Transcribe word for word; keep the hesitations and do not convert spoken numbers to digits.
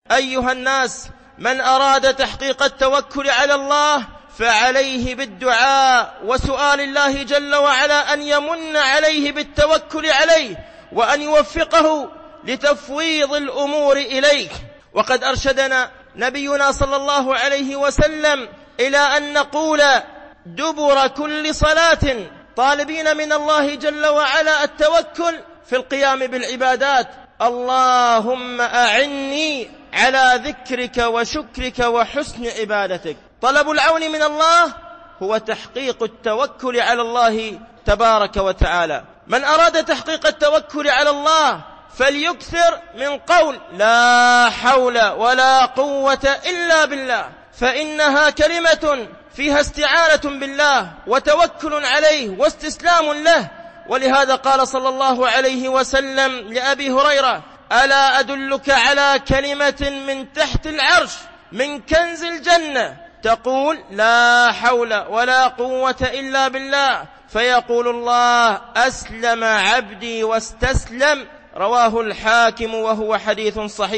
أيها الناس، من أراد تحقيق التوكل على الله فعليه بالدعاء وسؤال الله جل وعلا أن يمن عليه بالتوكل عليه وأن يوفقه لتفويض الأمور إليه. وقد أرشدنا نبينا صلى الله عليه وسلم إلى أن نقول دبر كل صلاة طالبين من الله جل وعلا التوكل في القيام بالعبادات: اللهم أعني على ذكرك وشكرك وحسن عبادتك. طلب العون من الله هو تحقيق التوكل على الله تبارك وتعالى. من أراد تحقيق التوكل على الله فليكثر من قول لا حول ولا قوة إلا بالله، فإنها كلمة فيها استعانة بالله وتوكل عليه واستسلام له. ولهذا قال صلى الله عليه وسلم لأبي هريرة: ألا أدلك على كلمة من تحت العرش من كنز الجنة تقول لا حول ولا قوة إلا بالله، فيقول الله: أسلم عبدي واستسلم. رواه الحاكم وهو حديث صحيح.